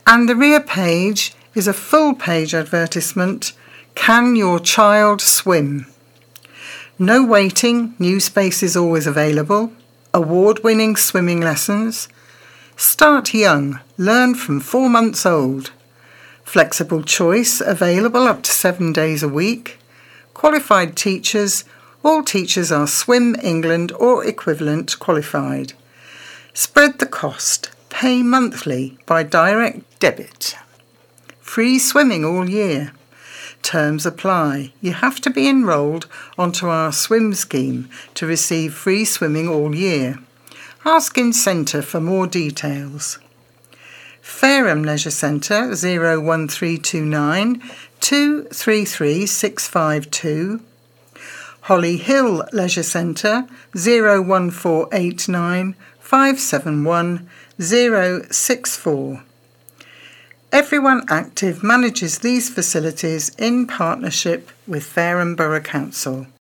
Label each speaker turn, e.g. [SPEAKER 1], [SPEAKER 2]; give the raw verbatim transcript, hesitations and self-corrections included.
[SPEAKER 1] And the rear page is a full page advertisement. Can your child swim? No waiting, new spaces always available, award-winning swimming lessons. Start young, learn from four months old. Flexible choice available up to seven days a week. Qualified teachers, all teachers are Swim England or equivalent qualified. Spread the cost, pay monthly by direct debit. Free swimming all year. Terms apply. You have to be enrolled onto our swim scheme to receive free swimming all year. Ask in centre for more details. Fareham Leisure Centre zero one three two nine two three three six five two. Holly Hill Leisure Centre zero one four eight nine five seven one zero six four. Everyone Active manages these facilities in partnership with Fareham Borough Council.